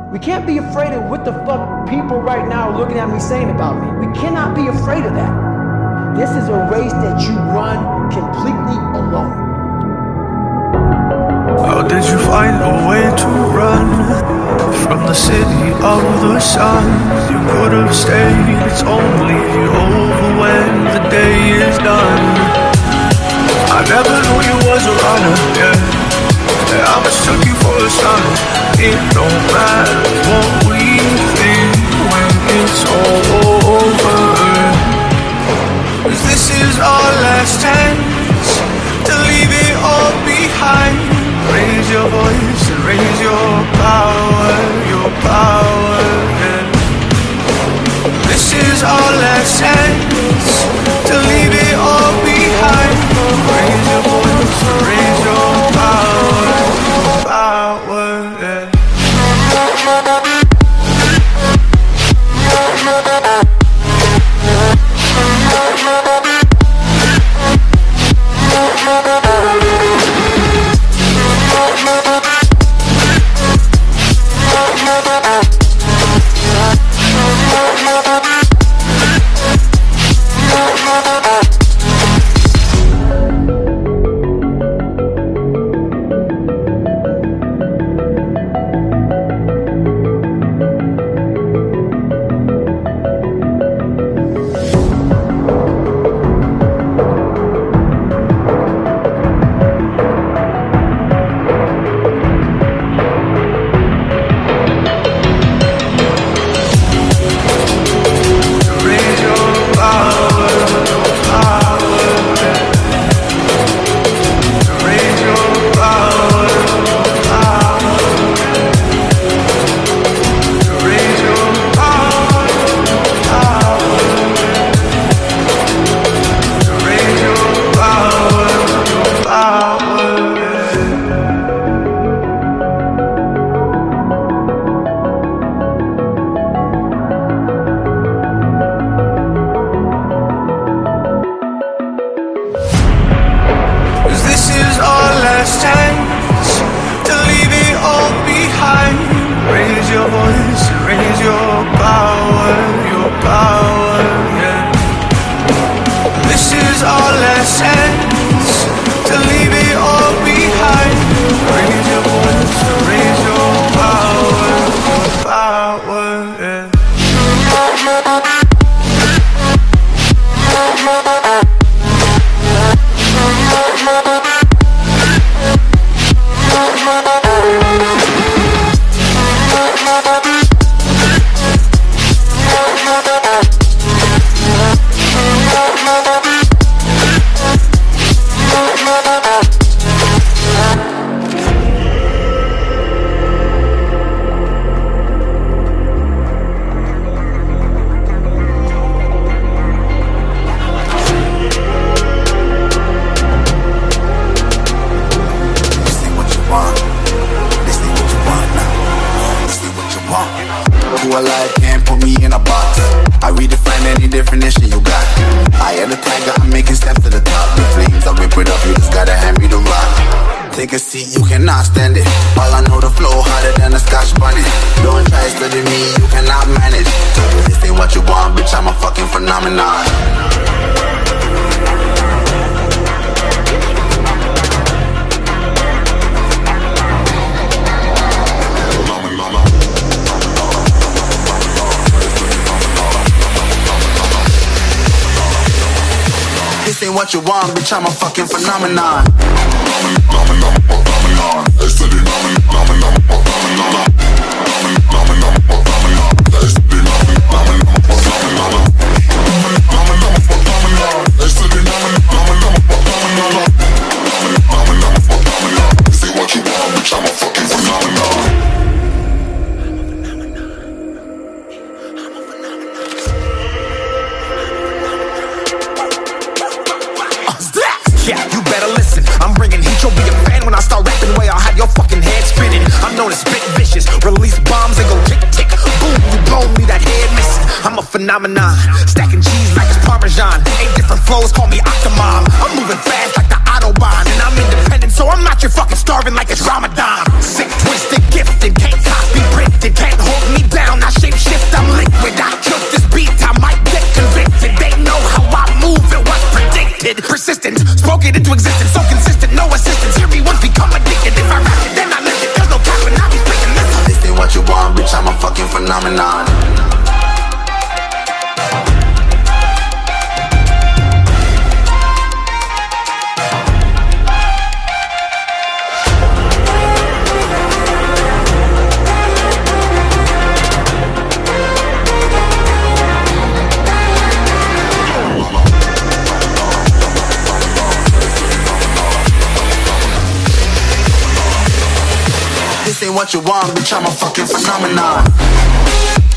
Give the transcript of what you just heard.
We can't be afraid of what the fuck people right now are looking at me saying about me. We cannot be afraid of that. This is a race that you run completely alone. How did you find a way to run from the city of the sun? You could have stayed, it's only over when the day is done. I never knew you was a runner, yeah. I mistook you for a son. It don't matter what we think when it's all over. 'Cause this is our last chance to leave it all behind. Raise your voice and raise your power, yeah. This is our last chance to leave it all behind. Raise your voice and raise your power, yeah. Take a seat, you cannot stand it. All I know, the flow harder than a Scotch bunny. Don't try studying me, you cannot manage. This ain't what you want, bitch, I'm a fucking phenomenon. This ain't what you want, bitch, I'm a fucking phenomenon. Yeah, you better listen. I'm bringing heat, you'll be a fan when I start rapping. Way I'll have your fucking head spinning. I'm known as spit vicious, release bombs and go tick tick. Boom, you blow me that head missing. I'm a phenomenon, stacking cheese like it's Parmesan. 8 different flows, call me Octomom. I'm moving fast like the Autobahn, and I'm independent, so I'm not your fucking starving like it's Ramadan. Sick, twisted, gifted, can't copy, printed, can't phenomenon. This ain't what you want, bitch, I'm a fucking phenomenon.